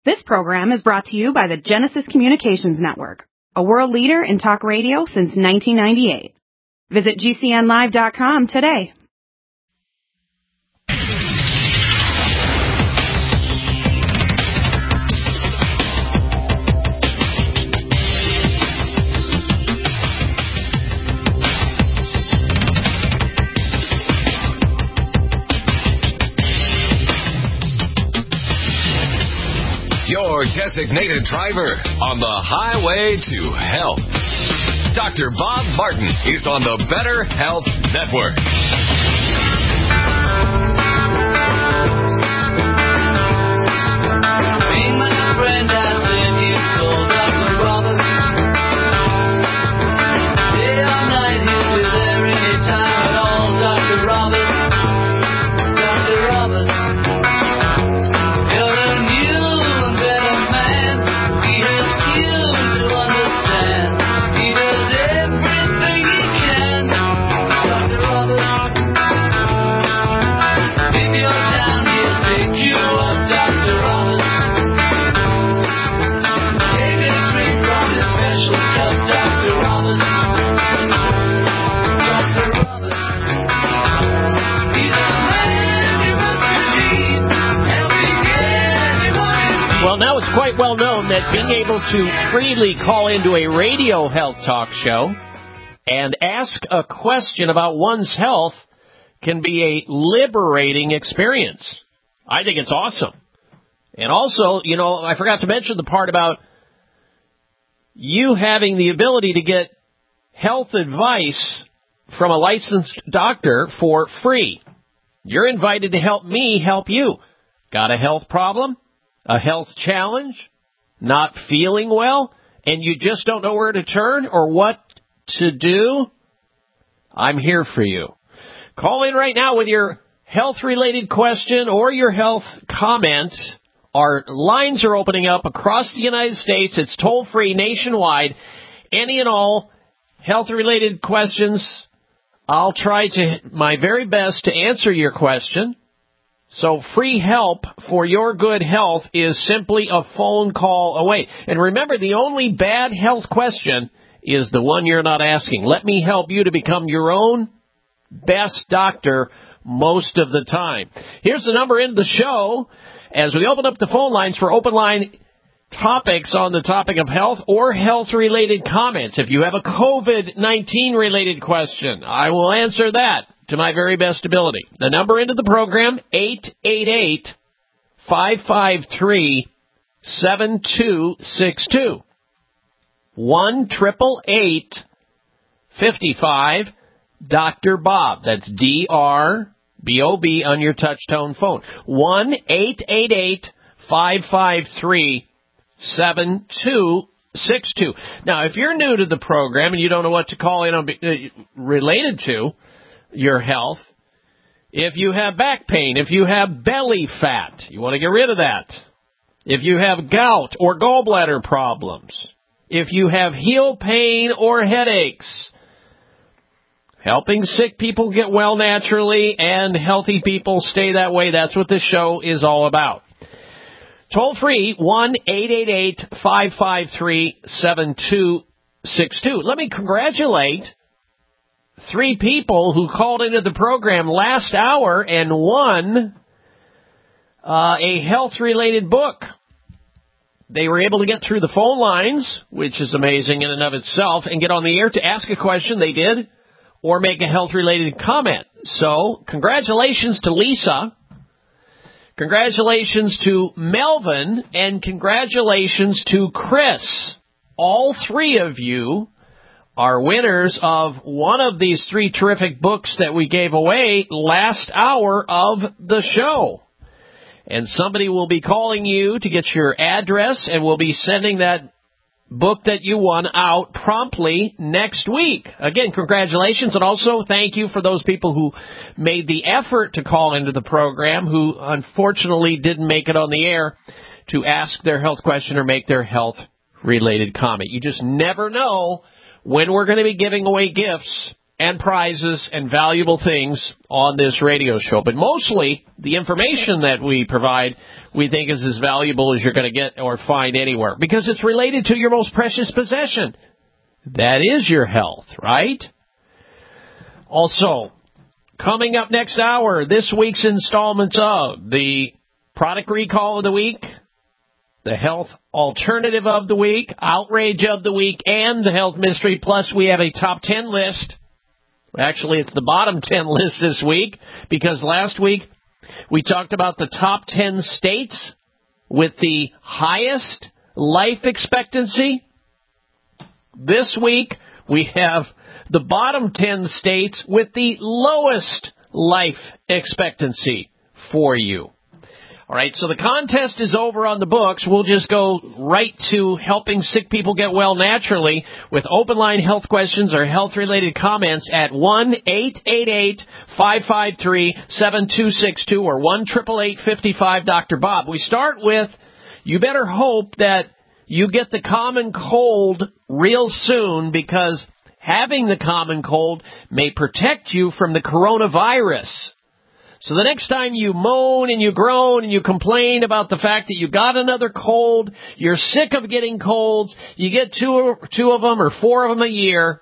This program is brought to you by the Genesis Communications Network, a world leader in talk radio since 1998. Visit GCNlive.com today. Your designated driver on the highway to health. Dr. Bob Martin is on the Better Health Network. Being my friend, I said you called Dr. Roberts. Day or night, he'll be there anytime at all, Dr. Roberts. Dr. Roberts. You're a new and better man. He helps you to understand. He does everything he can. Dr. Roberts. If you're down, he'll pick you up, Dr. Roberts. Take a drink from his special cup, Dr. Roberts. Dr. Roberts. He's a man you must believe, helping anyone in need. Well, now it's quite well known that being able to freely call into a radio health talk show and ask a question about one's health can be a liberating experience. I think it's awesome. And also, I forgot to mention the part about you having the ability to get health advice from a licensed doctor for free. You're invited to help me help you. Got a health problem? A health challenge? Not feeling well? And you just don't know where to turn or what to do? I'm here for you. Call in right now with your health-related question or your health comment. Our lines are opening up across the United States. It's toll-free nationwide. Any and all health-related questions, I'll try my very best to answer your question. So free help for your good health is simply a phone call away. And remember, the only bad health question is the one you're not asking. Let me help you to become your own best doctor most of the time. Here's the number in the show as we open up the phone lines for open line topics on the topic of health or health-related comments. If you have a COVID-19 related question, I will answer that to my very best ability. The number into the program, 888-553-7262. 1-888-55 Dr. Bob. That's D-R-B-O-B on your touch-tone phone. 1-888-553-7262. Now, if you're new to the program and you don't know what to call in on related to your health, if you have back pain, if you have belly fat, you want to get rid of that. If you have gout or gallbladder problems, if you have heel pain or headaches, helping sick people get well naturally and healthy people stay that way, that's what this show is all about. Toll free, 1-888-553-7262. Let me congratulate 3 people who called into the program last hour and won a health-related book. They were able to get through the phone lines, which is amazing in and of itself, and get on the air to ask a question. They did, or make a health-related comment. So, congratulations to Lisa, congratulations to Melvin, and congratulations to Chris. All 3 of you are winners of one of these 3 terrific books that we gave away last hour of the show. And somebody will be calling you to get your address, and we'll be sending that book that you won out promptly next week. Again, congratulations, and also thank you for those people who made the effort to call into the program who unfortunately didn't make it on the air to ask their health question or make their health-related comment. You just never know when we're going to be giving away gifts and prizes and valuable things on this radio show. But mostly, the information that we provide, we think is as valuable as you're going to get or find anywhere, because it's related to your most precious possession. That is your health, right? Also, coming up next hour, this week's installments of the Product Recall of the Week, the Health Alternative of the Week, Outrage of the Week, and the Health Mystery. Plus, we have a top 10 list. Actually, it's the bottom 10 list this week, because last week we talked about the top 10 states with the highest life expectancy. This week, we have the bottom 10 states with the lowest life expectancy for you. All right, so the contest is over on the books. We'll just go right to helping sick people get well naturally with open line health questions or health-related comments at 1-888-553-7262 or 1-888-55-Dr. Bob. We start with, you better hope that you get the common cold real soon, because having the common cold may protect you from the coronavirus. So the next time you moan and you groan and you complain about the fact that you got another cold, you're sick of getting colds, you get two of them or four of them a year,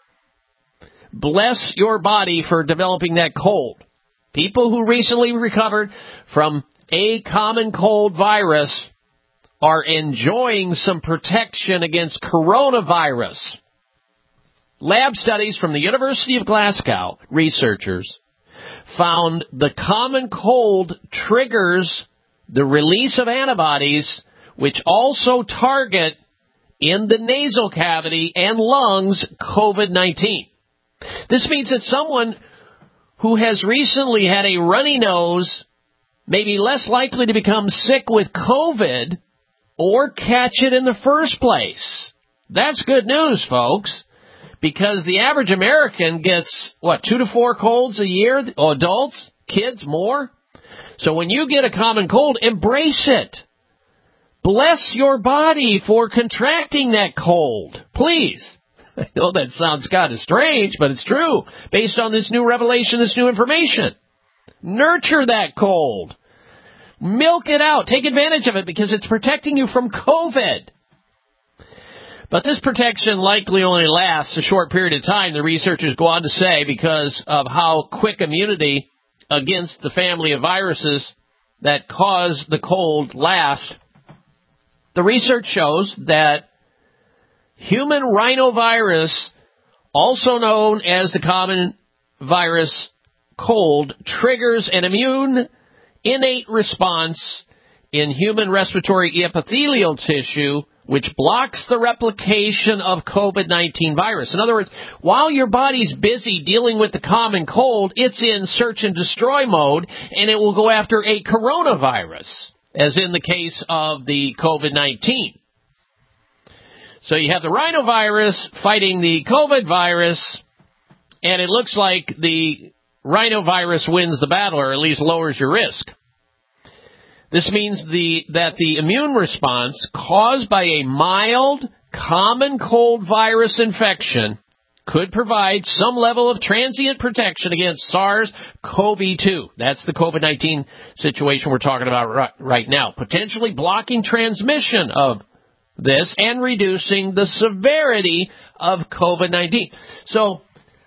bless your body for developing that cold. People who recently recovered from a common cold virus are enjoying some protection against coronavirus. Lab studies from the University of Glasgow researchers found the common cold triggers the release of antibodies, which also target in the nasal cavity and lungs COVID-19. This means that someone who has recently had a runny nose may be less likely to become sick with COVID or catch it in the first place. That's good news, folks. Because the average American gets, 2 to 4 colds a year? Adults? Kids? More? So when you get a common cold, embrace it. Bless your body for contracting that cold. Please. I know that sounds kind of strange, but it's true. Based on this new revelation, this new information. Nurture that cold. Milk it out. Take advantage of it, because it's protecting you from COVID. But this protection likely only lasts a short period of time, the researchers go on to say, because of how quick immunity against the family of viruses that cause the cold lasts. The research shows that human rhinovirus, also known as the common virus cold, triggers an immune innate response in human respiratory epithelial tissue, which blocks the replication of COVID-19 virus. In other words, while your body's busy dealing with the common cold, it's in search and destroy mode, and it will go after a coronavirus, as in the case of the COVID-19. So you have the rhinovirus fighting the COVID virus, and it looks like the rhinovirus wins the battle, or at least lowers your risk. This means that the immune response caused by a mild, common cold virus infection could provide some level of transient protection against SARS-CoV-2. That's the COVID-19 situation we're talking about right now. Potentially blocking transmission of this and reducing the severity of COVID-19. So,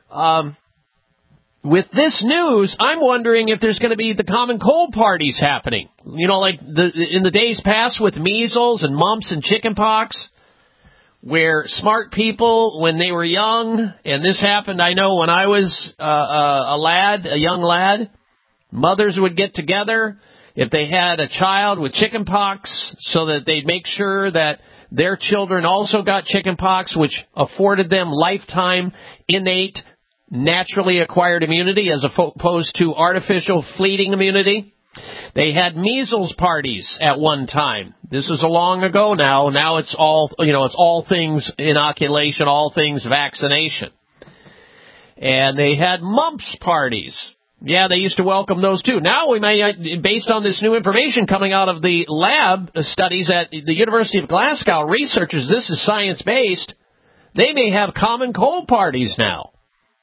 with this news, I'm wondering if there's going to be the common cold parties happening. You know, like in the days past with measles and mumps and chickenpox, where smart people, when they were young, and this happened, I know when I was a young lad, mothers would get together if they had a child with chickenpox so that they'd make sure that their children also got chickenpox, which afforded them lifetime innate naturally acquired immunity as opposed to artificial fleeting immunity. They had measles parties at one time. This was a long ago now. Now it's all things inoculation, all things vaccination. And they had mumps parties. Yeah, they used to welcome those too. Now we may, based on this new information coming out of the lab studies at the University of Glasgow, researchers, this is science-based, they may have common cold parties now.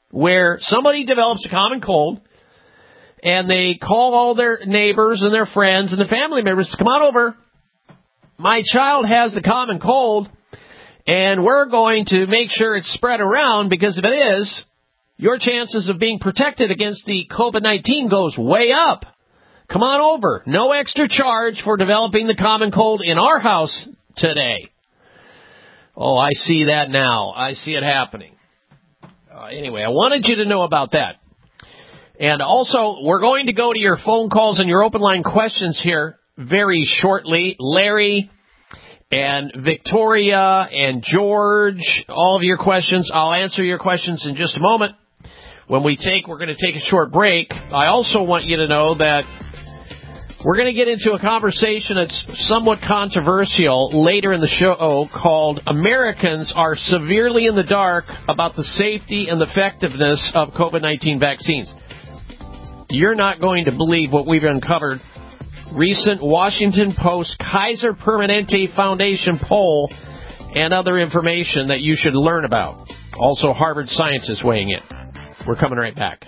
where somebody develops a common cold, and they call all their neighbors and their friends and the family members to come on over. My child has the common cold, and we're going to make sure it's spread around, because if it is, your chances of being protected against the COVID-19 goes way up. Come on over. No extra charge for developing the common cold in our house today. Oh, I see that now. I see it happening. Anyway, I wanted you to know about that. And also, we're going to go to your phone calls and your open line questions here very shortly. Larry and Victoria and George, all of your questions. I'll answer your questions in just a moment. We're going to take a short break. I also want you to know that we're going to get into a conversation that's somewhat controversial later in the show called Americans Are Severely in the Dark About the Safety and Effectiveness of COVID-19 Vaccines. You're not going to believe what we've uncovered. Recent Washington Post Kaiser Permanente Foundation poll and other information that you should learn about. Also, Harvard scientists weighing in. We're coming right back.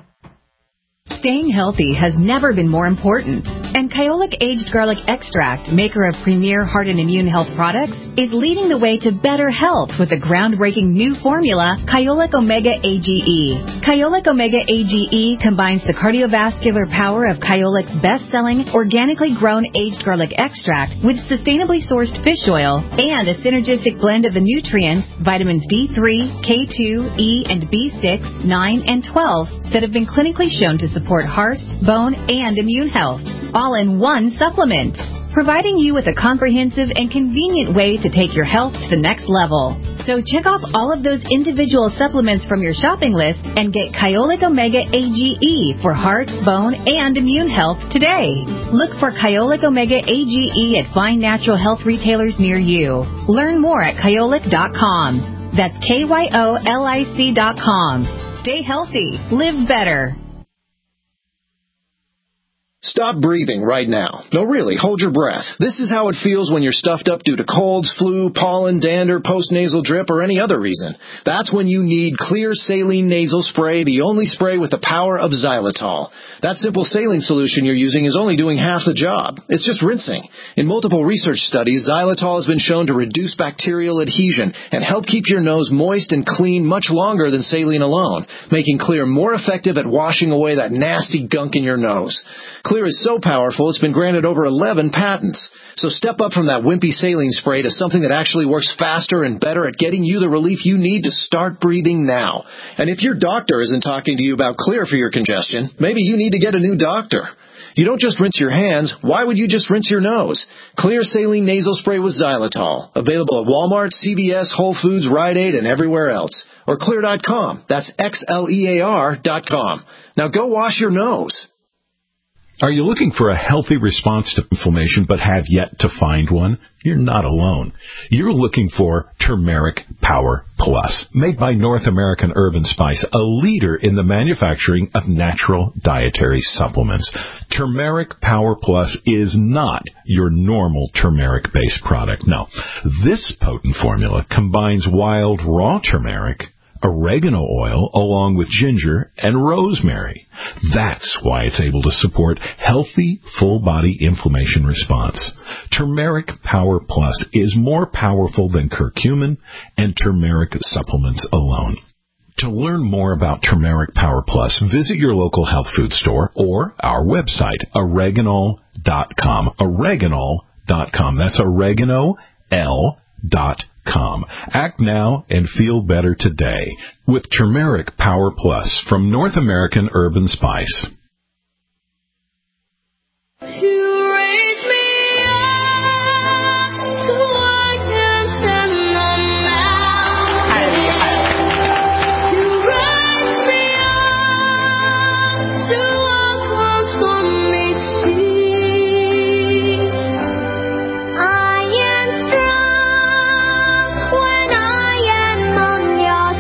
Staying healthy has never been more important. And Kyolic Aged Garlic Extract, maker of premier heart and immune health products, is leading the way to better health with a groundbreaking new formula, Kyolic Omega AGE. Kyolic Omega AGE combines the cardiovascular power of Kyolic's best-selling, organically grown aged garlic extract with sustainably sourced fish oil and a synergistic blend of the nutrients, vitamins D3, K2, E, and B6, 9, and 12 that have been clinically shown to support heart, bone, and immune health, all in one supplement, providing you with a comprehensive and convenient way to take your health to the next level. So check off all of those individual supplements from your shopping list and get Kyolic Omega AGE for heart, bone, and immune health today. Look for Kyolic Omega AGE at fine natural health retailers near you. Learn more at Kyolic.com. That's KYOLIC.com. Stay healthy. Live better. Stop breathing right now. No, really, hold your breath. This is how it feels when you're stuffed up due to colds, flu, pollen, dander, postnasal drip, or any other reason. That's when you need Clear Saline Nasal Spray, the only spray with the power of xylitol. That simple saline solution you're using is only doing half the job. It's just rinsing. In multiple research studies, xylitol has been shown to reduce bacterial adhesion and help keep your nose moist and clean much longer than saline alone, making Clear more effective at washing away that nasty gunk in your nose. Clear is so powerful, it's been granted over 11 patents. So step up from that wimpy saline spray to something that actually works faster and better at getting you the relief you need to start breathing now. And if your doctor isn't talking to you about Clear for your congestion, maybe you need to get a new doctor. You don't just rinse your hands. Why would you just rinse your nose? Clear Saline Nasal Spray with xylitol. Available at Walmart, CVS, Whole Foods, Rite Aid, and everywhere else. Or Clear.com. That's XLEAR.com. Now go wash your nose. Are you looking for a healthy response to inflammation but have yet to find one? You're not alone. You're looking for Turmeric Power Plus, made by North American Herb & Spice, a leader in the manufacturing of natural dietary supplements. Turmeric Power Plus is not your normal turmeric-based product. No, this potent formula combines wild raw turmeric, oregano oil, along with ginger and rosemary. That's why it's able to support healthy, full-body inflammation response. Turmeric Power Plus is more powerful than curcumin and turmeric supplements alone. To learn more about Turmeric Power Plus, visit your local health food store or our website, oreganol.com. Oreganol.com. That's oregano.com. Act now and feel better today with Turmeric Power Plus from North American Herb & Spice. You raise me up so I can stand on mountains. You raise me up to walk on stormy seas. I am strong when I am on your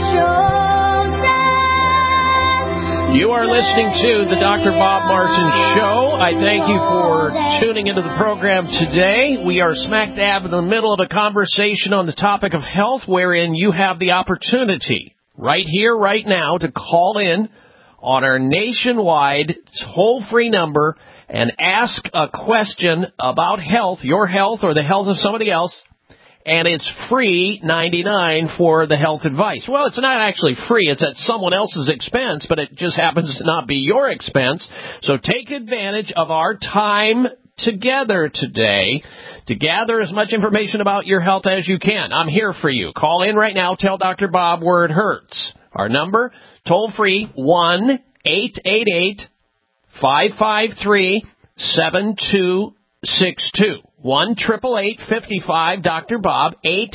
shoulders. You are listening to the Dr. Bob Martin Show. I thank you for tuning into the program today. We are smack dab in the middle of a conversation on the topic of health wherein you have the opportunity right here, right now, to call in on our nationwide toll-free number and ask a question about health, your health or the health of somebody else. And it's free 99 for the health advice. Well, it's not actually free. It's at someone else's expense, but it just happens to not be your expense. So take advantage of our time together today to gather as much information about your health as you can. I'm here for you. Call in right now. Tell Dr. Bob where it hurts. Our number, toll free, 1-888-553-7262. 1-888-55 Dr. Bob,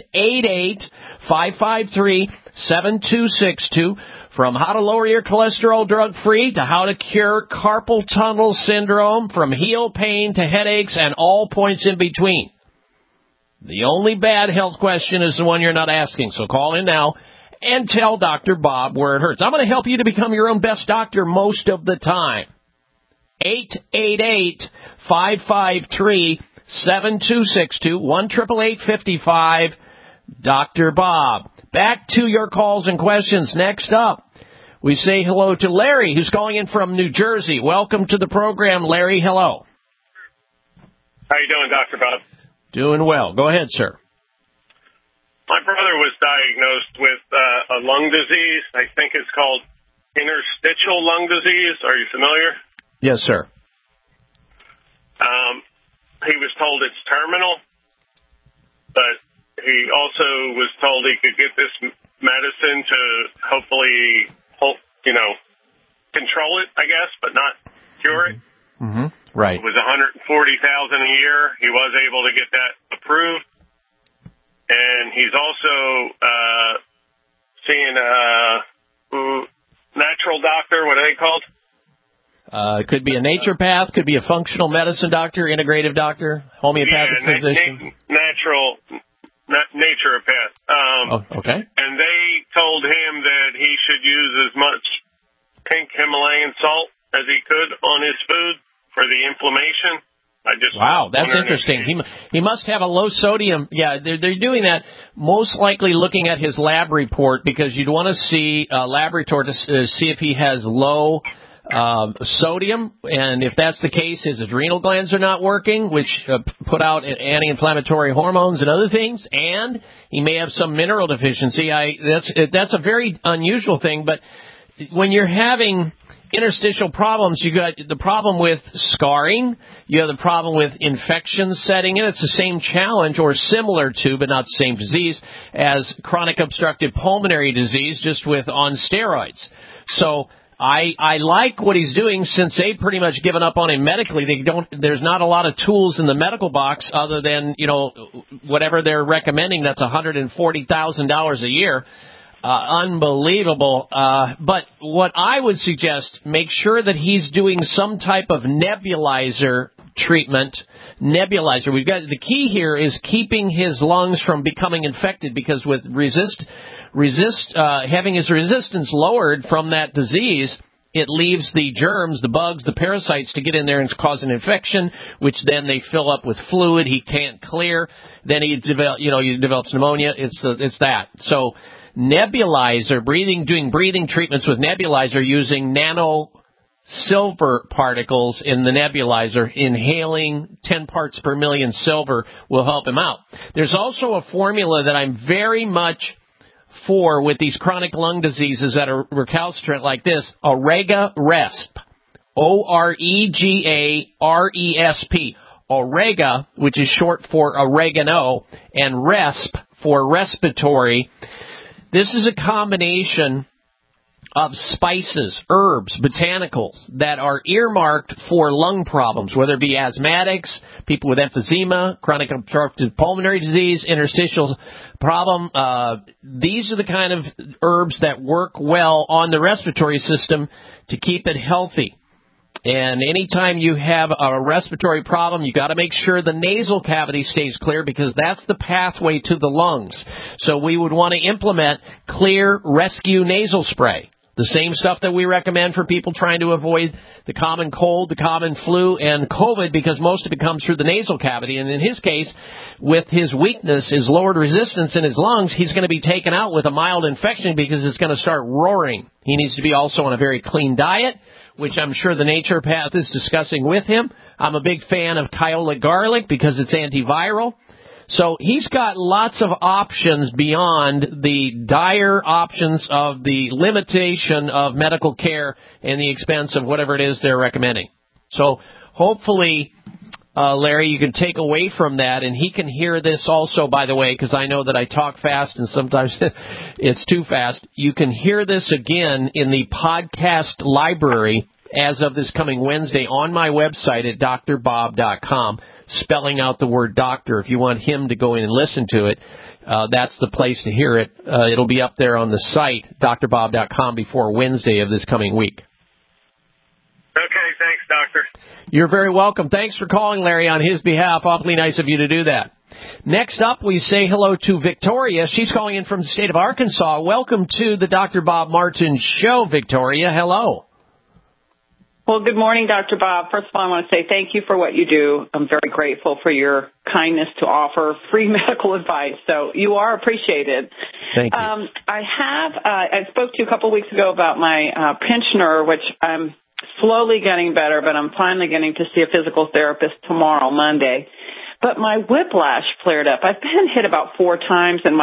888-553-7262. From how to lower your cholesterol drug-free to how to cure carpal tunnel syndrome, from heel pain to headaches and all points in between. The only bad health question is the one you're not asking, so call in now and tell Dr. Bob where it hurts. I'm going to help you to become your own best doctor most of the time. 888-553-7262, 1-888-55 Dr. Bob. Back to your calls and questions. Next up, we say hello to Larry, who's calling in from New Jersey. Welcome to the program, Larry. Hello. How you doing, Dr. Bob? Doing well. Go ahead, sir. My brother was diagnosed with a lung disease. I think it's called interstitial lung disease. Are you familiar? Yes, sir. He was told it's terminal, but he also was told he could get this medicine to hopefully, control it, I guess, but not cure it. Mm-hmm. Right. It was $140,000 a year. He was able to get that approved, and he's also seeing a natural doctor. What are they called? It could be a naturopath, could be a functional medicine doctor, integrative doctor, homeopathic physician. Naturopath. Okay. And they told him that he should use as much pink Himalayan salt as he could on his food for the inflammation. Wow, that's interesting. He must have a low sodium. Yeah, they're doing that, most likely looking at his lab report, because you'd want to see a lab report to see if he has low sodium, and if that's the case, his adrenal glands are not working, which put out anti-inflammatory hormones and other things, and he may have some mineral deficiency. That's a very unusual thing, but when you're having interstitial problems, you got the problem with scarring, you have the problem with infections setting in. It's the same challenge, or similar to, but not the same disease, as chronic obstructive pulmonary disease, just on steroids. So I like what he's doing, since they've pretty much given up on him medically. There's not a lot of tools in the medical box other than, whatever they're recommending. That's $140,000 a year. Unbelievable. But what I would suggest, make sure that he's doing some type of nebulizer treatment. Nebulizer. The key here is keeping his lungs from becoming infected, because with having his resistance lowered from that disease, it leaves the germs, the bugs, the parasites to get in there and cause an infection, which then they fill up with fluid he can't clear. Then he develops pneumonia. It's that. So nebulizer, doing breathing treatments with nebulizer, using nano silver particles in the nebulizer, inhaling 10 parts per million silver will help him out. There's also a formula that I'm very much for with these chronic lung diseases that are recalcitrant like this, Orega-Resp. O-R-E-G-A-R-E-S-P. Orega, which is short for oregano, and resp for respiratory. This is a combination of spices, herbs, botanicals that are earmarked for lung problems, whether it be asthmatics, people with emphysema, chronic obstructive pulmonary disease, interstitial problem. These are the kind of herbs that work well on the respiratory system to keep it healthy. And anytime you have a respiratory problem, you got to make sure the nasal cavity stays clear, because that's the pathway to the lungs. So we would want to implement Clear Rescue Nasal Spray. The same stuff that we recommend for people trying to avoid the common cold, the common flu, and COVID, because most of it comes through the nasal cavity. And in his case, with his weakness, his lowered resistance in his lungs, he's going to be taken out with a mild infection because it's going to start roaring. He needs to be also on a very clean diet, which I'm sure the naturopath is discussing with him. I'm a big fan of Kyolic garlic because it's antiviral. So he's got lots of options beyond the dire options of the limitation of medical care and the expense of whatever it is they're recommending. So hopefully, Larry, you can take away from that, and he can hear this also, by the way, because I know that I talk fast and sometimes it's too fast. You can hear this again in the podcast library as of this coming Wednesday on my website at drbob.com. Spelling out the word doctor. If you want him to go in and listen to it, that's the place to hear it. It'll be up there on the site, drbob.com, before Wednesday of this coming week. Okay, thanks, Doctor. You're very welcome. Thanks for calling, Larry, on his behalf. Awfully nice of you to do that. Next up, we say hello to Victoria. She's calling in from the state of Arkansas. Welcome to the Dr. Bob Martin Show, Victoria. Hello. Well, good morning, Dr. Bob. First of all, I want to say thank you for what you do. I'm very grateful for your kindness to offer free medical advice. So you are appreciated. Thank you. I spoke to you a couple of weeks ago about my pensioner, which I'm slowly getting better, but I'm finally getting to see a physical therapist tomorrow, Monday. But my whiplash flared up. I've been hit about 4 times and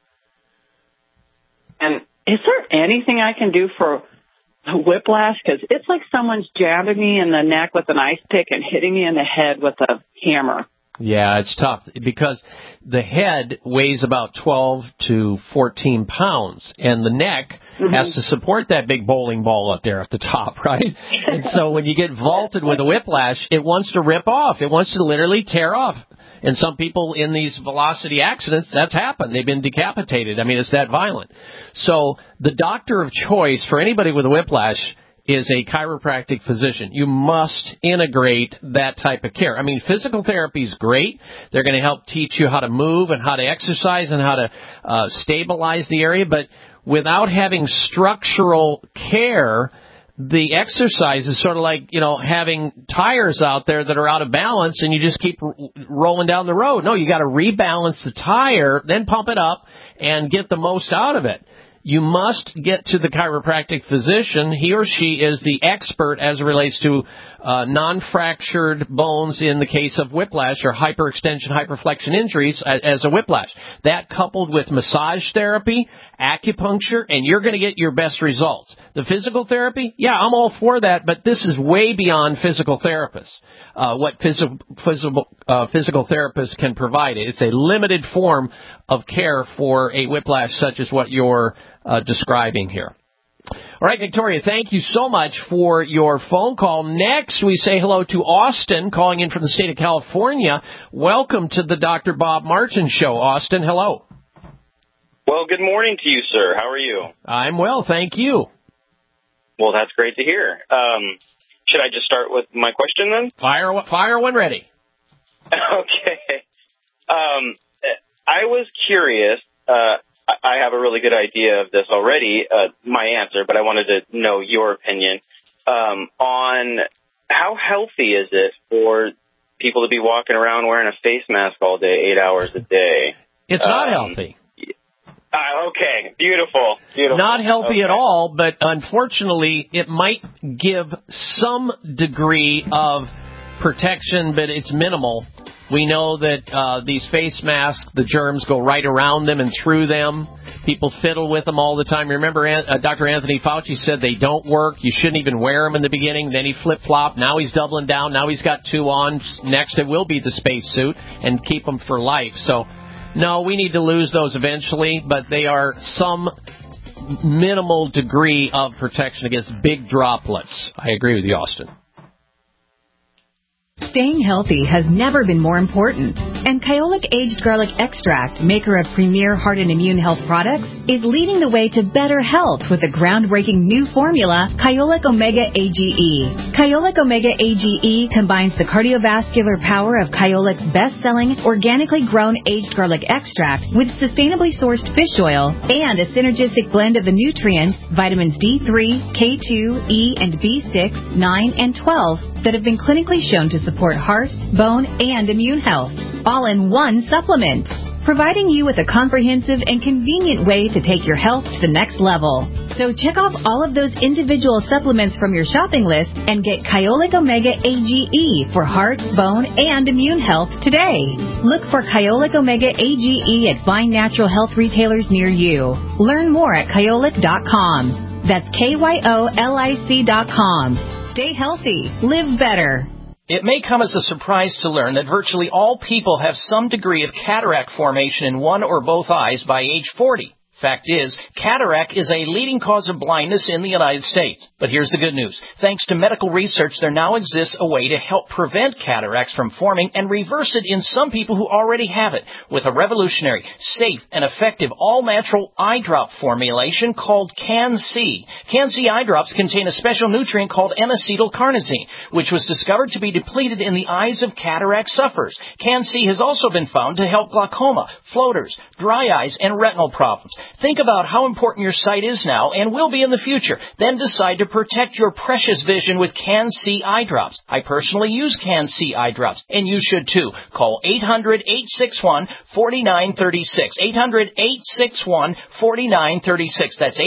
is there anything I can do for whiplash? Because it's like someone's jabbing me in the neck with an ice pick and hitting me in the head with a hammer. Yeah, it's tough because the head weighs about 12 to 14 pounds, and the neck has to support that big bowling ball up there at the top, right? And so when you get vaulted with a whiplash, it wants to rip off. It wants to literally tear off. And some people in these velocity accidents, that's happened. They've been decapitated. I mean, it's that violent. So the doctor of choice for anybody with a whiplash is a chiropractic physician. You must integrate that type of care. I mean, physical therapy is great. They're going to help teach you how to move and how to exercise and how to stabilize the area. But without having structural care, the exercise is sort of like, having tires out there that are out of balance and you just keep rolling down the road. No, you got to rebalance the tire, then pump it up and get the most out of it. You must get to the chiropractic physician. He or she is the expert as it relates to non-fractured bones in the case of whiplash or hyperextension, hyperflexion injuries as a whiplash. That coupled with massage therapy, acupuncture, and you're going to get your best results. The physical therapy, yeah, I'm all for that, but this is way beyond physical therapists. What physical therapists can provide. It's a limited form of care for a whiplash such as what you're describing here. All right, Victoria, thank you so much for your phone call. Next, we say hello to Austin, calling in from the state of California. Welcome to the Dr. Bob Martin Show. Austin, hello. Well, good morning to you, sir. How are you? I'm well, thank you. Well, that's great to hear. Should I just start with my question then? Fire when ready. Okay. I was curious. I have a really good idea of this already, my answer, but I wanted to know your opinion on how healthy is it for people to be walking around wearing a face mask all day, 8 hours a day? It's not healthy. Okay, beautiful. Not healthy at all, but unfortunately, it might give some degree of protection, but it's minimal. We know that these face masks, the germs go right around them and through them. People fiddle with them all the time. Remember, Dr. Anthony Fauci said they don't work. You shouldn't even wear them in the beginning. Then he flip-flopped. Now he's doubling down. Now he's got 2 on. Next, it will be the spacesuit and keep them for life. So, no, we need to lose those eventually, but they are some minimal degree of protection against big droplets. I agree with you, Austin. Staying healthy has never been more important, and Kyolic Aged Garlic Extract, maker of premier heart and immune health products, is leading the way to better health with the groundbreaking new formula, Kyolic Omega AGE. Kyolic Omega AGE combines the cardiovascular power of Kyolic's best-selling, organically grown aged garlic extract with sustainably sourced fish oil and a synergistic blend of the nutrients, vitamins D3, K2, E, and B6, 9, and 12 that have been clinically shown to support heart, bone, and immune health, all in one supplement, providing you with a comprehensive and convenient way to take your health to the next level. So check off all of those individual supplements from your shopping list and get Kyolic Omega AGE for heart, bone, and immune health today. Look for Kyolic Omega AGE at fine natural health retailers near you. Learn more at kyolic.com. That's KYOLIC.com. Stay healthy. Live better. It may come as a surprise to learn that virtually all people have some degree of cataract formation in one or both eyes by age 40. Fact is, cataract is a leading cause of blindness in the United States. But here's the good news. Thanks to medical research, there now exists a way to help prevent cataracts from forming and reverse it in some people who already have it with a revolutionary, safe, and effective all-natural eye drop formulation called Can-C. Can-C eye drops contain a special nutrient called N-acetylcarnosine, which was discovered to be depleted in the eyes of cataract sufferers. Can-C has also been found to help glaucoma, floaters, dry eyes, and retinal problems. Think about how important your sight is now and will be in the future. Then decide to protect your precious vision with Can-C eye drops. I personally use Can-C eye drops, and you should too. Call 800-861-4936. 800-861-4936. That's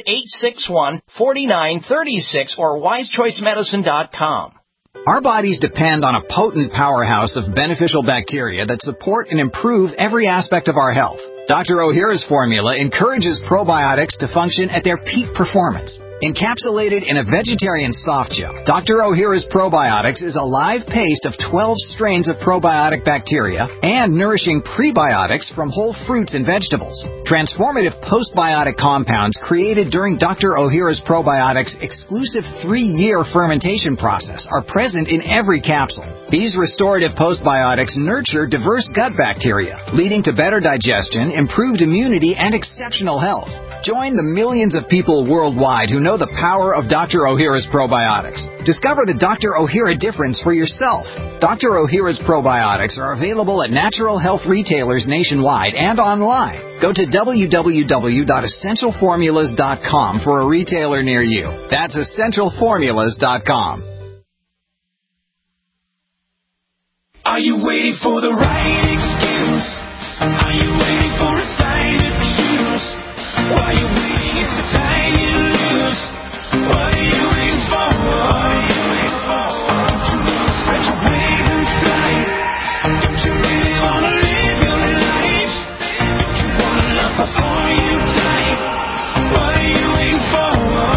800-861-4936 or wisechoicemedicine.com. Our bodies depend on a potent powerhouse of beneficial bacteria that support and improve every aspect of our health. Dr. Ohhira's formula encourages probiotics to function at their peak performance. Encapsulated in a vegetarian soft gel, Dr. Ohhira's Probiotics is a live paste of 12 strains of probiotic bacteria and nourishing prebiotics from whole fruits and vegetables. Transformative postbiotic compounds created during Dr. Ohhira's Probiotics' exclusive 3-year fermentation process are present in every capsule. These restorative postbiotics nurture diverse gut bacteria, leading to better digestion, improved immunity, and exceptional health. Join the millions of people worldwide who know the power of Dr. Ohhira's Probiotics. Discover the Dr. Ohhira difference for yourself. Dr. Ohhira's Probiotics are available at natural health retailers nationwide and online. Go to www.essentialformulas.com for a retailer near you. That's essentialformulas.com. Are you waiting for the right excuse? Are you waiting for a sign to choose? While you're waiting, it's the time you lose. What are you waiting for? What are you waiting for? Don't you want to spread your wings and fly? Don't you really want to live your life? Don't you want to love before you die? What are you waiting for?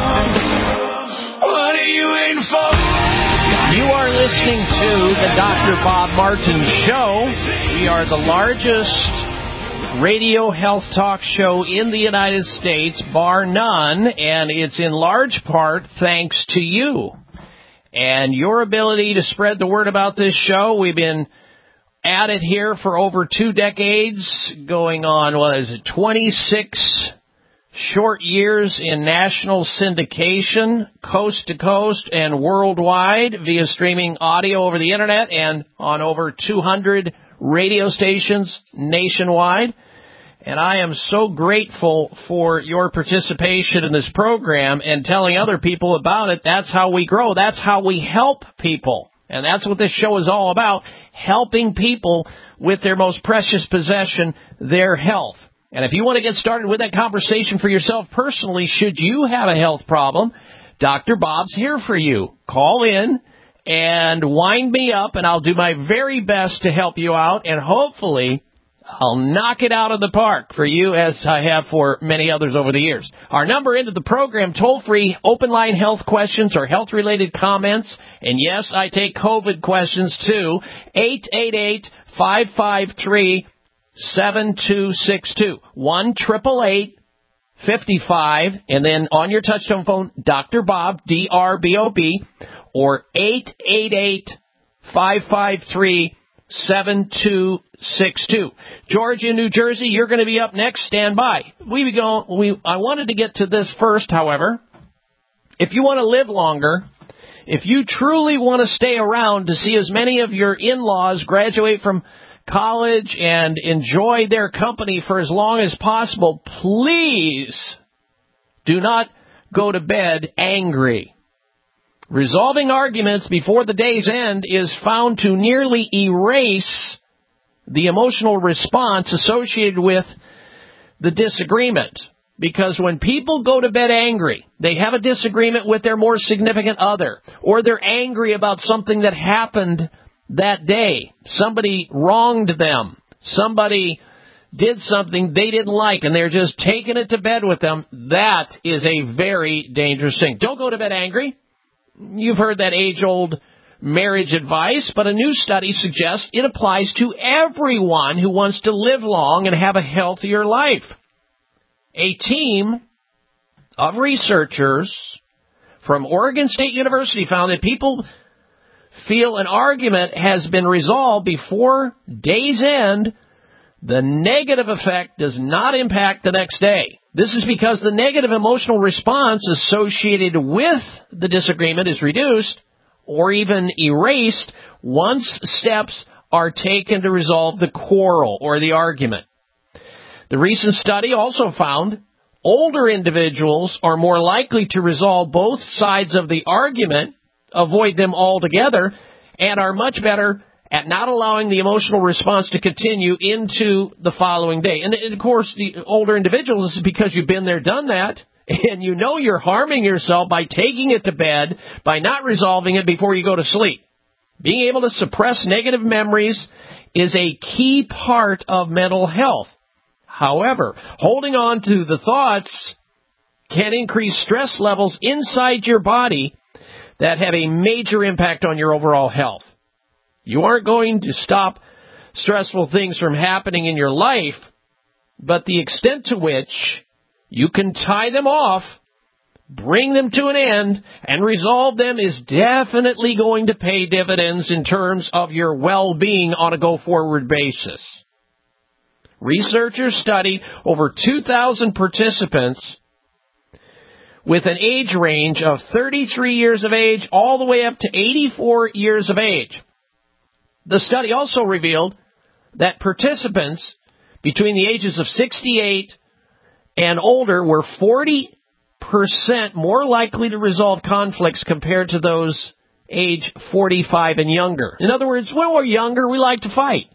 What are you waiting for? You are listening to the Dr. Bob Martin Show. We are the largest radio health talk show in the United States, bar none, and it's in large part thanks to you and your ability to spread the word about this show. We've been at it here for over 2 decades, going on, 26 short years in national syndication, coast to coast and worldwide via streaming audio over the internet and on over 200 radio stations nationwide. And I am so grateful for your participation in this program and telling other people about it. That's how we grow. That's how we help people. And that's what this show is all about, helping people with their most precious possession, their health. And if you want to get started with that conversation for yourself personally, should you have a health problem, Dr. Bob's here for you. Call in and wind me up, and I'll do my very best to help you out, and hopefully I'll knock it out of the park for you as I have for many others over the years. Our number into the program, toll-free, open-line health questions or health-related comments. And yes, I take COVID questions too. 888-553-7262. 1-888-55, and then on your touchtone phone, Dr. Bob, D-R-B-O-B, or 888 553-7262. George in New Jersey, you're going to be up next. Stand by. I wanted to get to this first, however. If you want to live longer, if you truly want to stay around to see as many of your in-laws graduate from college and enjoy their company for as long as possible, please do not go to bed angry. Resolving arguments before the day's end is found to nearly erase the emotional response associated with the disagreement. Because when people go to bed angry, they have a disagreement with their more significant other, or they're angry about something that happened that day. Somebody wronged them. Somebody did something they didn't like, and they're just taking it to bed with them. That is a very dangerous thing. Don't go to bed angry. You've heard that age-old marriage advice, but a new study suggests it applies to everyone who wants to live long and have a healthier life. A team of researchers from Oregon State University found that people feel an argument has been resolved before day's end, the negative effect does not impact the next day. This is because the negative emotional response associated with the disagreement is reduced or even erased once steps are taken to resolve the quarrel or the argument. The recent study also found older individuals are more likely to resolve both sides of the argument, avoid them altogether, and are much better at not allowing the emotional response to continue into the following day. And of course, the older individuals, this is because you've been there, done that, and you know you're harming yourself by taking it to bed, by not resolving it before you go to sleep. Being able to suppress negative memories is a key part of mental health. However, holding on to the thoughts can increase stress levels inside your body that have a major impact on your overall health. You aren't going to stop stressful things from happening in your life, but the extent to which you can tie them off, bring them to an end, and resolve them is definitely going to pay dividends in terms of your well-being on a go-forward basis. Researchers studied over 2,000 participants with an age range of 33 years of age all the way up to 84 years of age. The study also revealed that participants between the ages of 68 and older were 40% more likely to resolve conflicts compared to those age 45 and younger. In other words, when we're younger, we like to fight.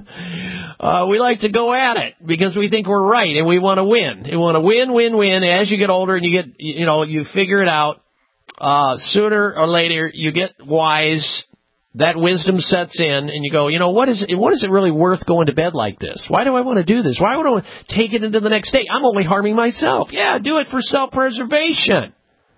We like to go at it because we think we're right and we want to win. We want to win. As you get older and you figure it out, sooner or later you get wise. That wisdom sets in and you go, what is it really worth going to bed like this? Why do I want to do this? Why would I want to take it into the next day? I'm only harming myself. Yeah, do it for self-preservation.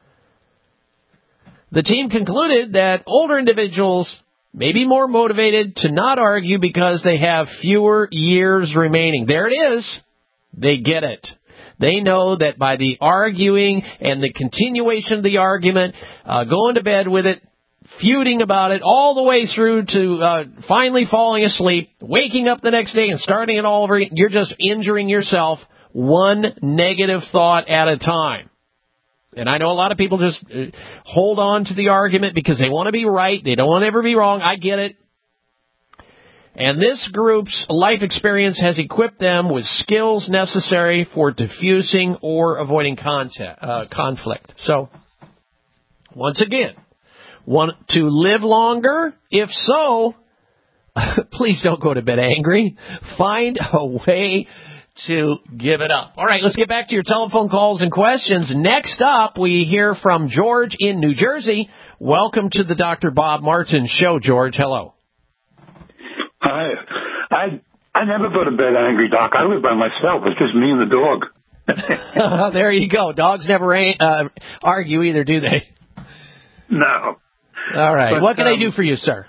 The team concluded that older individuals may be more motivated to not argue because they have fewer years remaining. There it is. They get it. They know that by the arguing and the continuation of the argument, going to bed with it, feuding about it all the way through to finally falling asleep, waking up the next day and starting it all over again, you're just injuring yourself one negative thought at a time. And I know a lot of people just hold on to the argument because they want to be right. They don't want to ever be wrong. I get it. And this group's life experience has equipped them with skills necessary for diffusing or avoiding conflict. So, once again, want to live longer? If so, please don't go to bed angry. Find a way to give it up. All right, let's get back to your telephone calls and questions. Next up, we hear from George in New Jersey. Welcome to the Dr. Bob Martin Show, George. Hello. Hi. I never go to bed angry, Doc. I live by myself. It's just me and the dog. There you go. Dogs never argue either, do they? No. All right. But, what can I do for you, sir?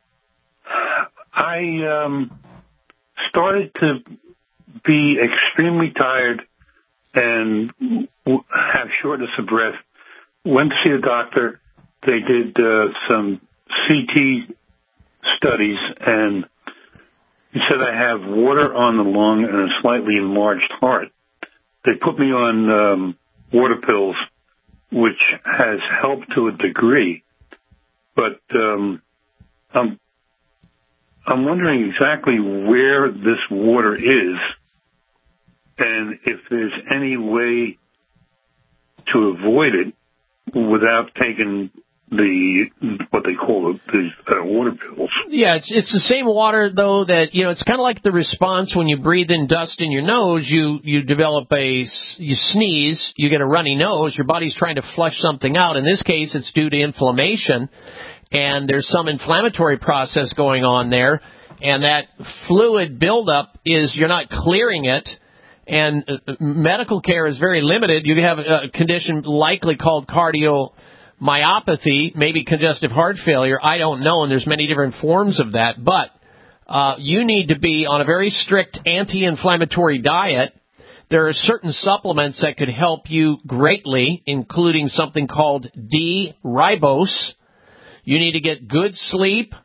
I started to be extremely tired and have shortness of breath. Went to see a doctor. They did some CT studies, and he said I have water on the lung and a slightly enlarged heart. They put me on water pills, which has helped to a degree, but I'm wondering exactly where this water is, and if there's any way to avoid it without taking what they call the water pills. Yeah, it's the same water, though, that, it's kind of like the response when you breathe in dust in your nose, you develop you sneeze, you get a runny nose, your body's trying to flush something out. In this case, it's due to inflammation, and there's some inflammatory process going on there, and that fluid buildup you're not clearing it, and medical care is very limited. You have a condition likely called cardiomyopathy, maybe congestive heart failure. I don't know, and there's many different forms of that. But you need to be on a very strict anti-inflammatory diet. There are certain supplements that could help you greatly, including something called D-ribose. You need to get good sleep.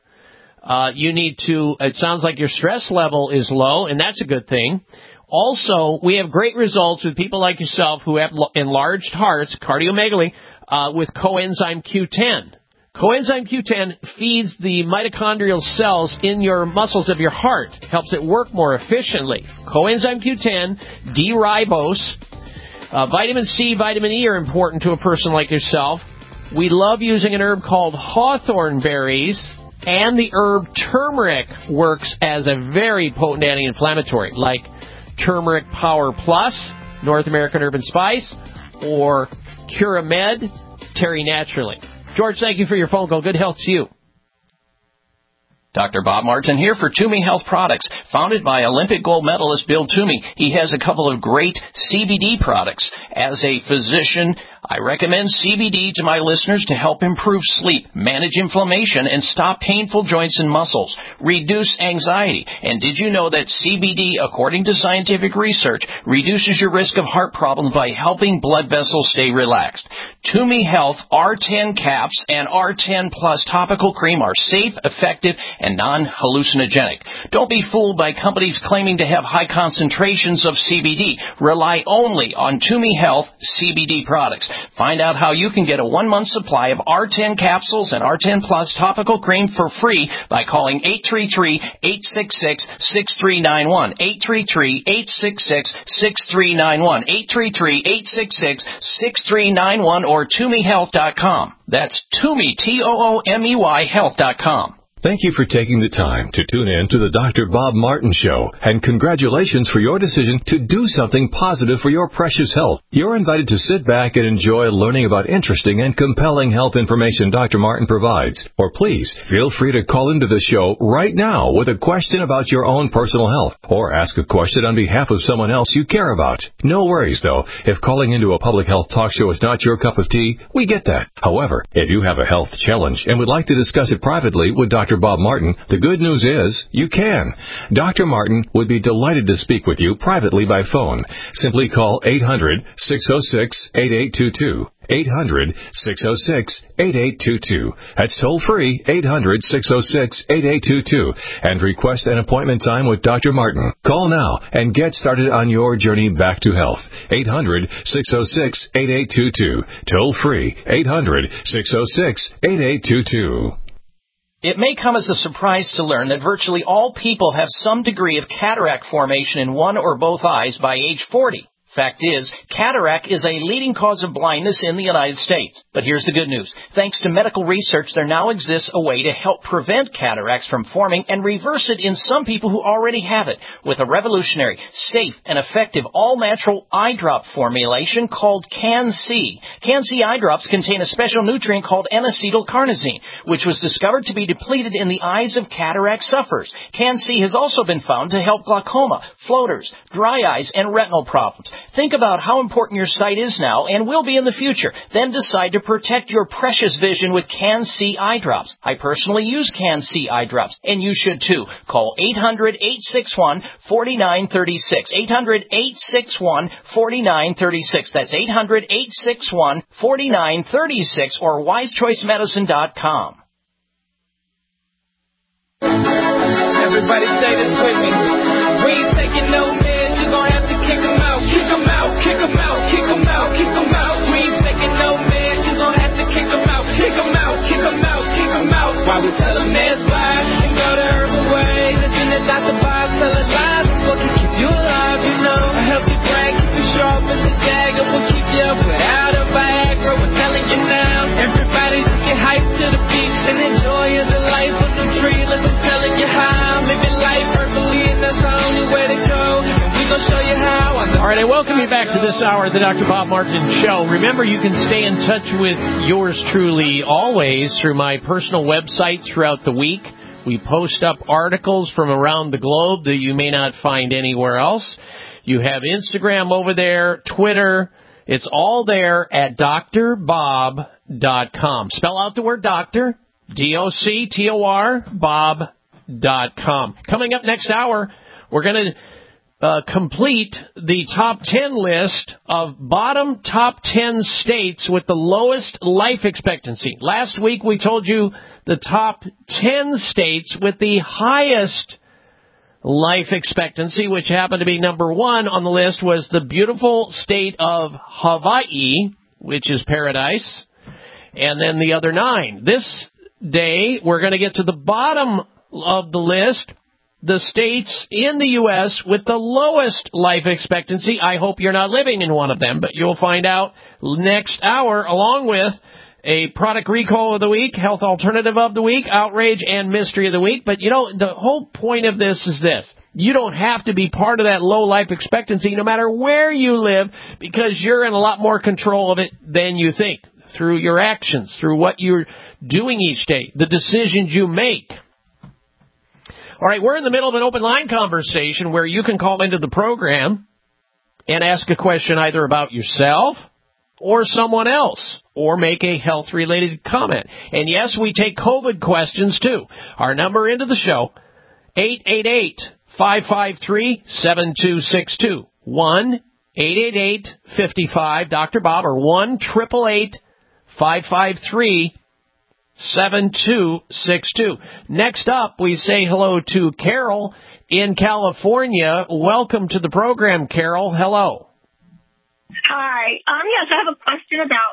It sounds like your stress level is low, and that's a good thing. Also, we have great results with people like yourself who have enlarged hearts, cardiomegaly, with coenzyme Q10. Coenzyme Q10 feeds the mitochondrial cells in your muscles of your heart, helps it work more efficiently. Coenzyme Q10, D-ribose, vitamin C, vitamin E are important to a person like yourself. We love using an herb called hawthorn berries, and the herb turmeric works as a very potent anti-inflammatory, like Turmeric Power Plus, North American Herb and Spice, or Curamed, Terry Naturally. George, thank you for your phone call. Good health to you. Dr. Bob Martin here for Toomey Health Products. Founded by Olympic gold medalist Bill Toomey, he has a couple of great CBD products. As a physician, I recommend CBD to my listeners to help improve sleep, manage inflammation, and stop painful joints and muscles, reduce anxiety. And did you know that CBD, according to scientific research, reduces your risk of heart problems by helping blood vessels stay relaxed? Toomey Health R10 caps and R10 Plus topical cream are safe, effective, and non-hallucinogenic. Don't be fooled by companies claiming to have high concentrations of CBD. Rely only on Toomey Health CBD products. Find out how you can get a 1-month supply of R10 capsules and R10 Plus topical cream for free by calling 833-866-6391. 833-866-6391. 833-866-6391 or ToomeyHealth.com. That's Toomey, Toomey Health.com. Thank you for taking the time to tune in to the Dr. Bob Martin Show, and congratulations for your decision to do something positive for your precious health. You're invited to sit back and enjoy learning about interesting and compelling health information Dr. Martin provides. Or please, feel free to call into the show right now with a question about your own personal health, or ask a question on behalf of someone else you care about. No worries, though. If calling into a public health talk show is not your cup of tea, we get that. However, if you have a health challenge and would like to discuss it privately with Dr. Bob Martin, the good news is you can. Dr. Martin would be delighted to speak with you privately by phone. Simply call 800-606-8822. 800-606-8822. That's toll free, 800-606-8822, and request an appointment time with Dr. Martin. Call now and get started on your journey back to health. 800-606-8822. Toll free, 800-606-8822. It may come as a surprise to learn that virtually all people have some degree of cataract formation in one or both eyes by age 40. Fact is, cataract is a leading cause of blindness in the United States. But here's the good news. Thanks to medical research, there now exists a way to help prevent cataracts from forming and reverse it in some people who already have it with a revolutionary, safe, and effective all-natural eye drop formulation called Can-C. Can-C eye drops contain a special nutrient called N-acetylcarnosine, which was discovered to be depleted in the eyes of cataract sufferers. Can-C has also been found to help glaucoma, floaters, dry eyes, and retinal problems. Think about how important your sight is now and will be in the future. Then decide to protect your precious vision with Can-C eye drops. I personally use Can-C eye drops, and you should too. Call 800-861-4936. 800-861-4936. That's 800-861-4936 or wisechoicemedicine.com. Everybody say this with me. We ain't taking no meds, you gon' have to kick 'em out. Kick 'em out, kick 'em out, kick 'em out, kick 'em out. We ain't taking no meds, you gon' have to kick 'em out. Kick 'em out, kick 'em out, kick 'em out. Why we tell 'em meds bye and go the herbal way. Listen to Dr. Bob, tell it lies. It's what can keep you alive, you know. A healthy brain, keep you sharp as a dagger. We'll keep you up without a Viagra. We're telling you now. Everybody just get hyped to the beat and enjoy the life of the tree. Listen, telling you how. Living life herbally, and that's the only way to go. And we gon' show you how. All right, I welcome you back to this hour of the Dr. Bob Martin Show. Remember, you can stay in touch with yours truly always through my personal website throughout the week. We post up articles from around the globe that you may not find anywhere else. You have Instagram over there, Twitter. It's all there at drbob.com. Spell out the word doctor, D-O-C-T-O-R, bob.com. Coming up next hour, we're going to complete the top 10 list of bottom top 10 states with the lowest life expectancy. Last week we told you the top 10 states with the highest life expectancy, which happened to be number 1 on the list, was the beautiful state of Hawaii, which is paradise, and then the other 9. This day we're going to get to the bottom of the list, the states in the U.S. with the lowest life expectancy. I hope you're not living in one of them, but you'll find out next hour, along with a product recall of the week, health alternative of the week, outrage and mystery of the week. But, you know, the whole point of this is this. You don't have to be part of that low life expectancy no matter where you live, because you're in a lot more control of it than you think, through your actions, through what you're doing each day, the decisions you make. All right, we're in the middle of an open line conversation where you can call into the program and ask a question either about yourself or someone else, or make a health-related comment. And yes, we take COVID questions, too. Our number into the show, 888-553-7262. 1-888-55-Dr. or 1-888-553-7262. Next up, we say hello to Carol in California. Welcome to the program, Carol. Hello. Hi. Yes, I have a question about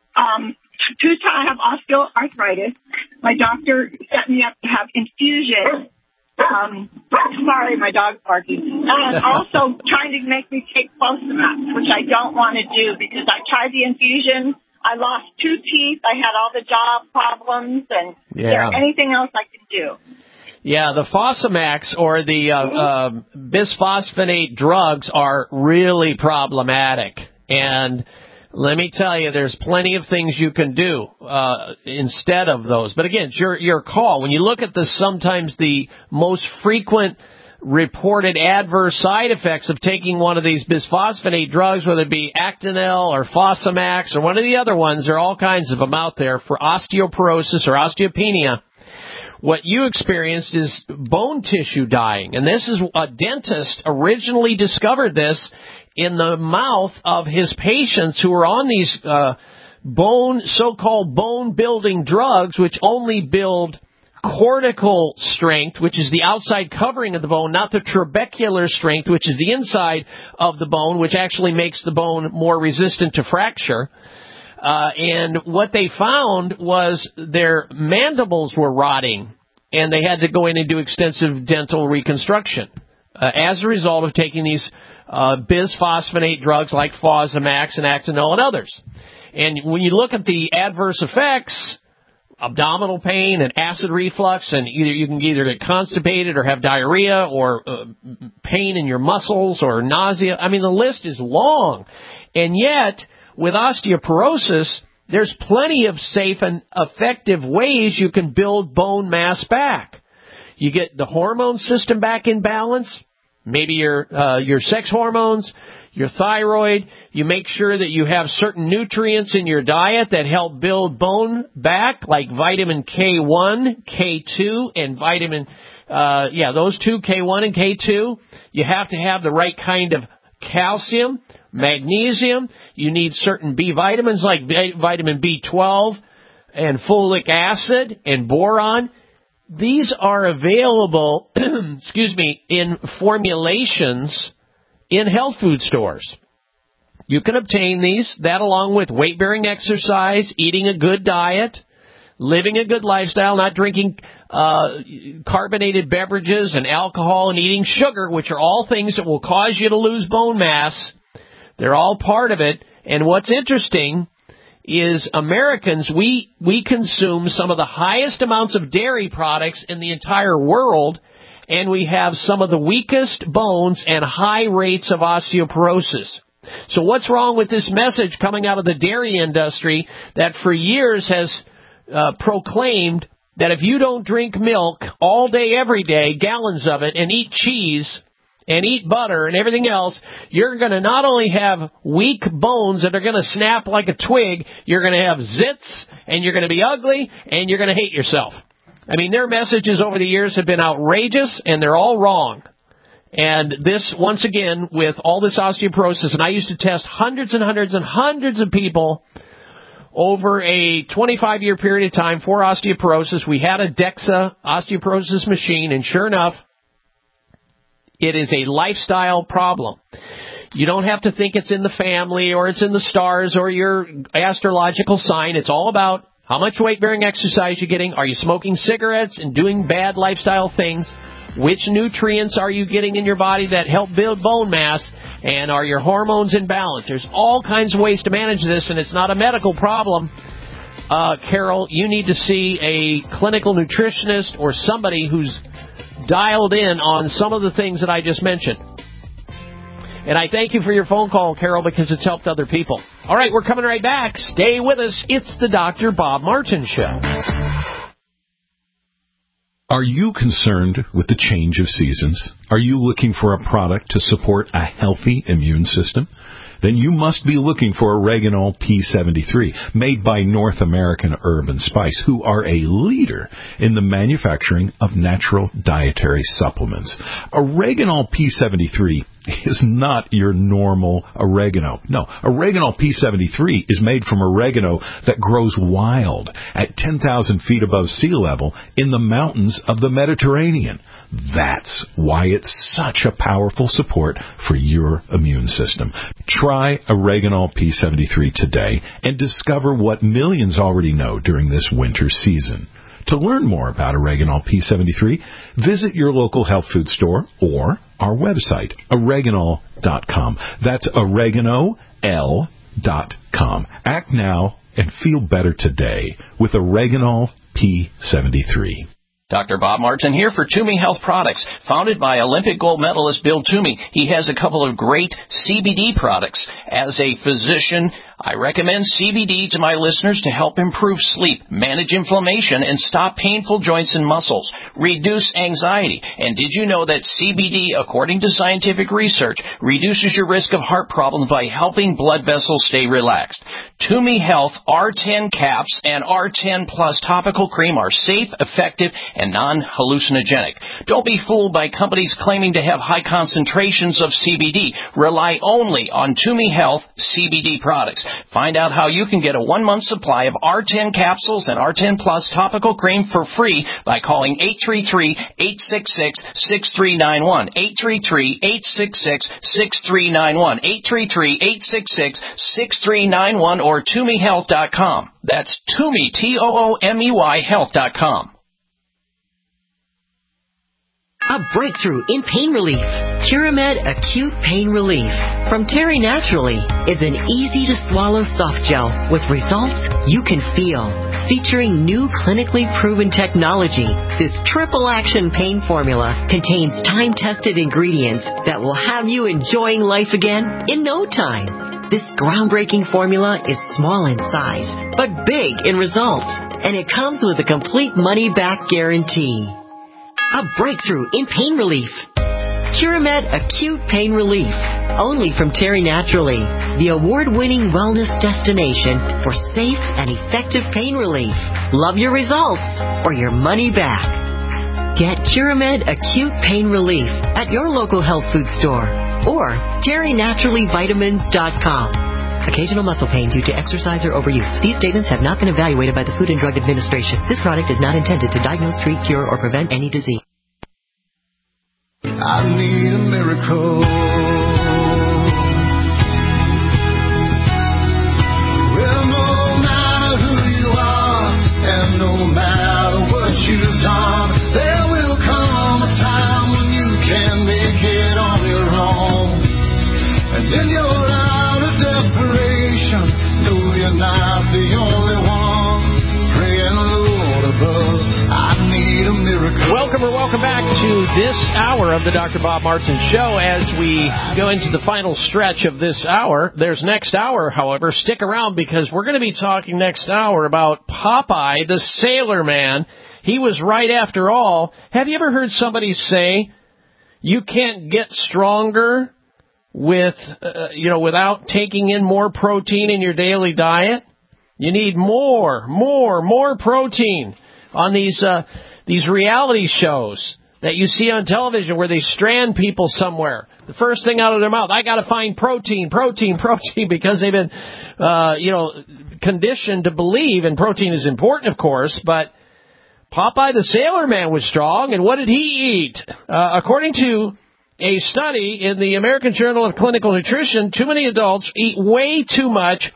I have osteoarthritis. My doctor set me up to have infusion. Sorry, my dog's barking. And also trying to make me take Fosamax, which I don't want to do because I tried the infusion. I lost 2 teeth. I had all the jaw problems. And is there anything else I can do? Yeah, the Fosamax or the bisphosphonate drugs are really problematic. And let me tell you, there's plenty of things you can do instead of those. But again, it's your call. When you look at sometimes the most frequent reported adverse side effects of taking one of these bisphosphonate drugs, whether it be Actonel or Fosamax or one of the other ones, there are all kinds of them out there for osteoporosis or osteopenia. What you experienced is bone tissue dying. And this is a dentist originally discovered this in the mouth of his patients who were on these so-called bone-building drugs, which only build cortical strength, which is the outside covering of the bone, not the trabecular strength, which is the inside of the bone, which actually makes the bone more resistant to fracture. And what they found was their mandibles were rotting, and they had to go in and do extensive dental reconstruction as a result of taking these bisphosphonate drugs like Fosamax and Actonel and others. And when you look at the adverse effects, abdominal pain and acid reflux, and you can either get constipated or have diarrhea or pain in your muscles or nausea. I mean, the list is long. And yet, with osteoporosis, there's plenty of safe and effective ways you can build bone mass back. You get the hormone system back in balance, maybe your sex hormones, your thyroid. You make sure that you have certain nutrients in your diet that help build bone back, like vitamin K1, K2, and those two, K1 and K2. You have to have the right kind of calcium, magnesium. You need certain B vitamins like vitamin B12 and folic acid and boron. These are available, in formulations in health food stores. You can obtain these, that along with weight-bearing exercise, eating a good diet, living a good lifestyle, not drinking carbonated beverages and alcohol and eating sugar, which are all things that will cause you to lose bone mass. They're all part of it. And what's interesting is Americans, we consume some of the highest amounts of dairy products in the entire world, and we have some of the weakest bones and high rates of osteoporosis. So what's wrong with this message coming out of the dairy industry that for years has proclaimed that if you don't drink milk all day, every day, gallons of it, and eat cheese and eat butter and everything else, you're going to not only have weak bones that are going to snap like a twig, you're going to have zits, and you're going to be ugly, and you're going to hate yourself. I mean, their messages over the years have been outrageous, and they're all wrong. And this, once again, with all this osteoporosis, and I used to test hundreds and hundreds and hundreds of people over a 25-year period of time for osteoporosis. We had a DEXA osteoporosis machine, and sure enough, it is a lifestyle problem. You don't have to think it's in the family or it's in the stars or your astrological sign. It's all about how much weight-bearing exercise you're getting. Are you smoking cigarettes and doing bad lifestyle things? Which nutrients are you getting in your body that help build bone mass? And are your hormones in balance? There's all kinds of ways to manage this, and it's not a medical problem. Carol, you need to see a clinical nutritionist or somebody who's dialed in on some of the things that I just mentioned. And I thank you for your phone call, Carol, because it's helped other people. All right, we're coming right back. Stay with us. It's the Dr. Bob Martin Show. Are you concerned with the change of seasons? Are you looking for a product to support a healthy immune system? Then you must be looking for Oreganol P73, made by North American Herb & Spice, who are a leader in the manufacturing of natural dietary supplements. Oreganol P73 is not your normal oregano. No, Oreganol P73 is made from oregano that grows wild at 10,000 feet above sea level in the mountains of the Mediterranean. That's why it's such a powerful support for your immune system. Try Oreganol P73 today and discover what millions already know during this winter season. To learn more about Oreganol P73, visit your local health food store or our website, oreganol.com. That's oreganol.com. Act now and feel better today with Oreganol P73. Dr. Bob Martin here for Toomey Health Products. Founded by Olympic gold medalist Bill Toomey, he has a couple of great CBD products. As a physician, I recommend CBD to my listeners to help improve sleep, manage inflammation, and stop painful joints and muscles, reduce anxiety. And did you know that CBD, according to scientific research, reduces your risk of heart problems by helping blood vessels stay relaxed? Toomey Health R10 caps and R10 Plus topical cream are safe, effective, and non-hallucinogenic. Don't be fooled by companies claiming to have high concentrations of CBD. Rely only on Toomey Health CBD products. Find out how you can get a 1-month supply of R10 capsules and R10 Plus topical cream for free by calling 833-866-6391. 833-866-6391. 833-866-6391 or ToomeyHealth.com. That's Toomey, Toomey Health.com. A breakthrough in pain relief. Curamed Acute Pain Relief from Terry Naturally is an easy-to-swallow soft gel with results you can feel. Featuring new clinically proven technology, this triple-action pain formula contains time-tested ingredients that will have you enjoying life again in no time. This groundbreaking formula is small in size, but big in results, and it comes with a complete money-back guarantee. A breakthrough in pain relief. Curamed Acute Pain Relief. Only from Terry Naturally, the award-winning wellness destination for safe and effective pain relief. Love your results or your money back. Get Curamed Acute Pain Relief at your local health food store or TerryNaturallyVitamins.com. occasional muscle pain due to exercise or overuse. These statements have not been evaluated by the Food and Drug Administration. This product is not intended to diagnose, treat, cure, or prevent any disease. I need a miracle. Well, no matter who you are, and no matter what you've done, there will come a time when you can make it on your own. And then you're out of desperation. No, you're not the only one. Praying, Lord above, I need a miracle. Welcome back to this hour of the Dr. Bob Martin Show. As we go into the final stretch of this hour, there's next hour, however. Stick around because we're going to be talking next hour about Popeye the Sailor Man. He was right after all. Have you ever heard somebody say you can't get stronger without taking in more protein in your daily diet? You need more protein on these reality shows that you see on television where they strand people somewhere. The first thing out of their mouth, I got to find protein, because they've been, conditioned to believe, and protein is important, of course, but Popeye the Sailor Man was strong, and what did he eat? According to a study in the American Journal of Clinical Nutrition, too many adults eat way too much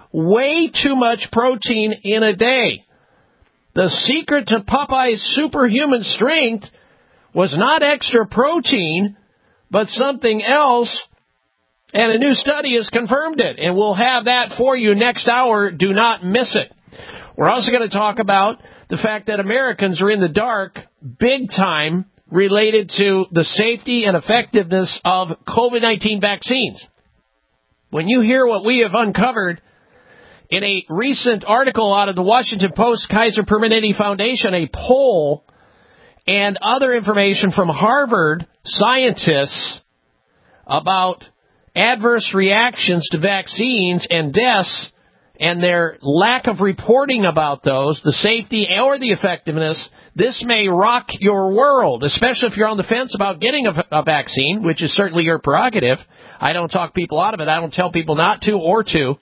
protein in a day. The secret to Popeye's superhuman strength was not extra protein, but something else, and a new study has confirmed it, and we'll have that for you next hour. Do not miss it. We're also going to talk about the fact that Americans are in the dark big time related to the safety and effectiveness of COVID-19 vaccines. When you hear what we have uncovered in a recent article out of the Washington Post, Kaiser Permanente Foundation, a poll, and other information from Harvard scientists about adverse reactions to vaccines and deaths and their lack of reporting about those, the safety or the effectiveness, this may rock your world, especially if you're on the fence about getting a vaccine, which is certainly your prerogative. I don't talk people out of it. I don't tell people not to or to.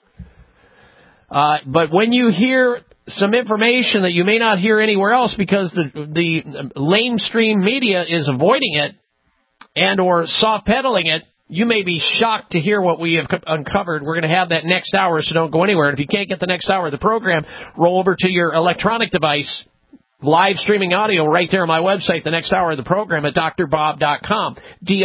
But when you hear some information that you may not hear anywhere else because the lamestream media is avoiding it and or soft-pedaling it, you may be shocked to hear what we have uncovered. We're going to have that next hour, so don't go anywhere. And if you can't get the next hour of the program, roll over to your electronic device, live streaming audio right there on my website, the next hour of the program at drbob.com,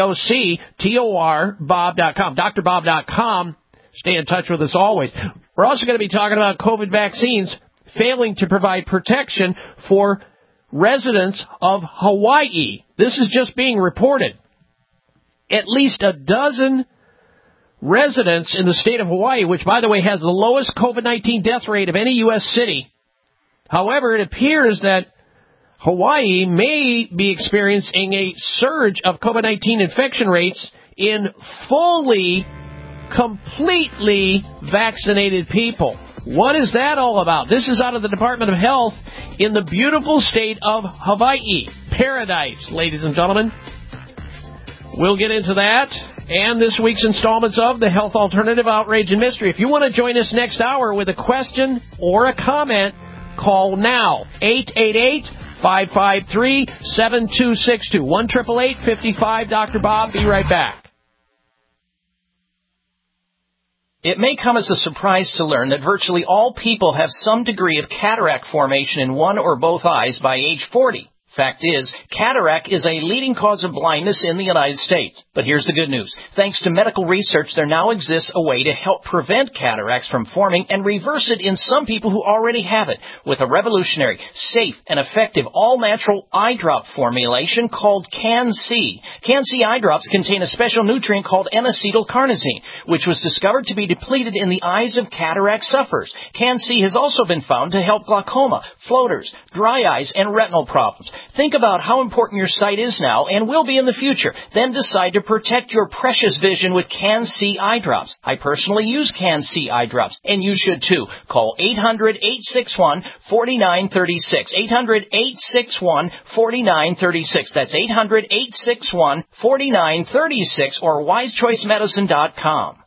DOCTOR Bob.com, drbob.com. Stay in touch with us always. We're also going to be talking about COVID vaccines failing to provide protection for residents of Hawaii. This is just being reported. At least a dozen residents in the state of Hawaii, which, by the way, has the lowest COVID-19 death rate of any U.S. city. However, it appears that Hawaii may be experiencing a surge of COVID-19 infection rates in completely vaccinated people. What is that all about? This is out of the Department of Health in the beautiful state of Hawaii. Paradise, ladies and gentlemen. We'll get into that and this week's installments of the Health Alternative Outrage and Mystery. If you want to join us next hour with a question or a comment, call now. 888-553-7262. 1-888-55 Dr. Bob. Be right back. It may come as a surprise to learn that virtually all people have some degree of cataract formation in one or both eyes by age 40. Fact is, cataract is a leading cause of blindness in the United States. But here's the good news. Thanks to medical research, there now exists a way to help prevent cataracts from forming and reverse it in some people who already have it with a revolutionary, safe, and effective all-natural eye drop formulation called Can-C. Can-C eye drops contain a special nutrient called N-acetylcarnosine, which was discovered to be depleted in the eyes of cataract sufferers. Can-C has also been found to help glaucoma, floaters, dry eyes, and retinal problems. Think about how important your sight is now and will be in the future. Then decide to protect your precious vision with Can-C eye drops. I personally use Can-C eye drops, and you should too. Call 800-861-4936. 800-861-4936. That's 800-861-4936 or wisechoicemedicine.com.